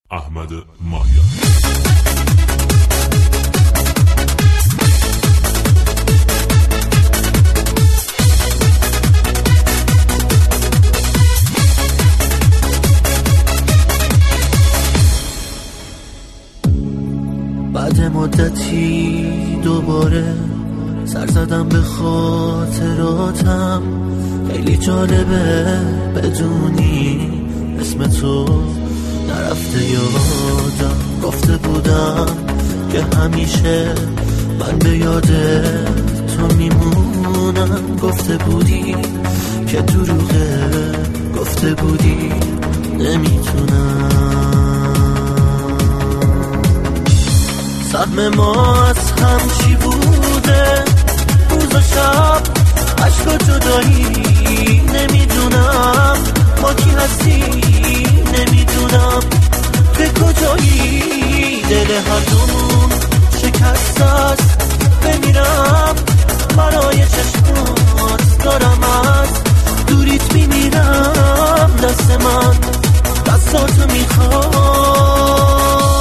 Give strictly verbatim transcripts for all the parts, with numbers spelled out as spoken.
احمد ماهیان. بعد مدتی دوباره سر زدم به خاطراتم، خیلی جالبه بدونی اسم تو نرفته یادم. گفته بودم که همیشه من به یاد تو میمونم. گفته بودی که دروغه، گفته بودی نمیتونم. سهم ما از هم چی بوده؟ روز و شب، عشق و جدایی، نمیدونم ما کی هستی، نمیدونم به کجایی. دل هر دومون شکست است، بمیرم برای چشمات، دارم از دوریت میمیرم. دست من دستاتو میخوام.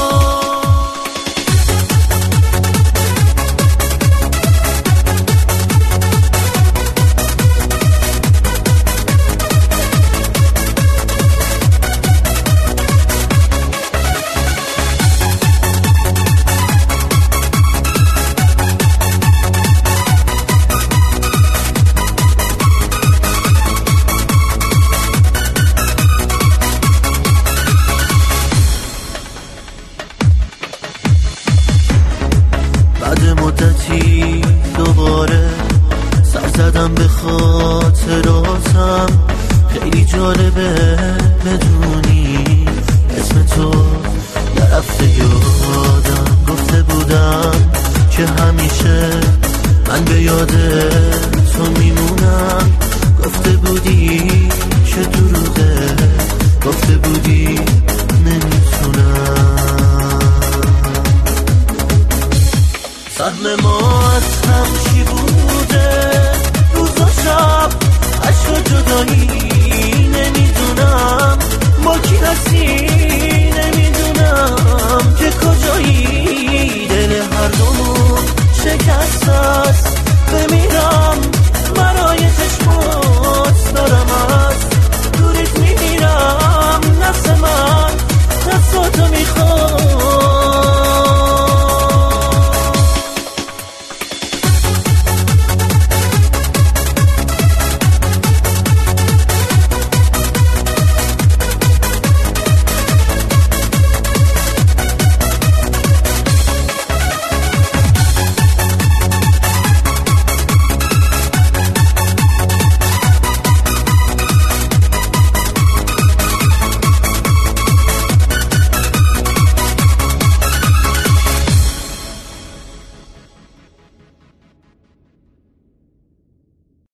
مدتی دوباره سر زدم به خاطراتم، خیلی جالبه بدونی اسم تو نرفته یادم. گفته بودم که همیشه من به یاد تو میمونم. گفته بودی که دروغه، گفته بودی